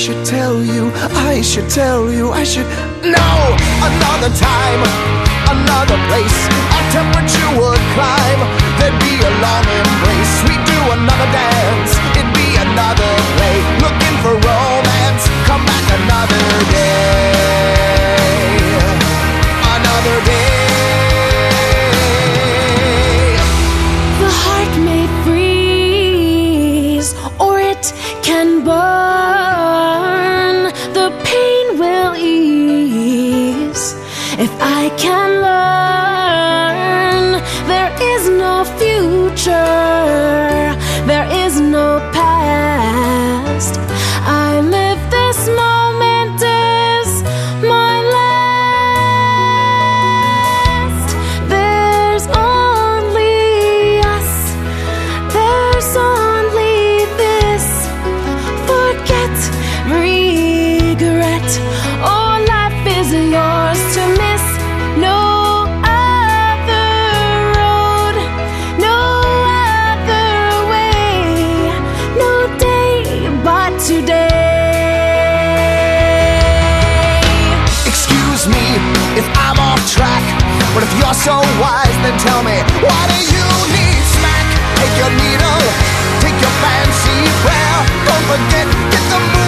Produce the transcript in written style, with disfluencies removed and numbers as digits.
should tell you, I should tell you, I should know. Another time, another place, our temperature would climb. There'd be a long embrace. We'd do another dance, it'd be another play. Looking for romance, come back another day. Another day. The heart may freeze, or it can burn. The pain will ease if I can learn. There is no future, there is no past. I live this moment as my last. There's only us, there's only this. Forget, regret, oh, life is yours to miss. No other road, no other way, no day but today. Excuse me if I'm off track, but if you're so wise, then tell me, why do you need smack? Take your needle, take your fancy prayer. Don't forget, get the move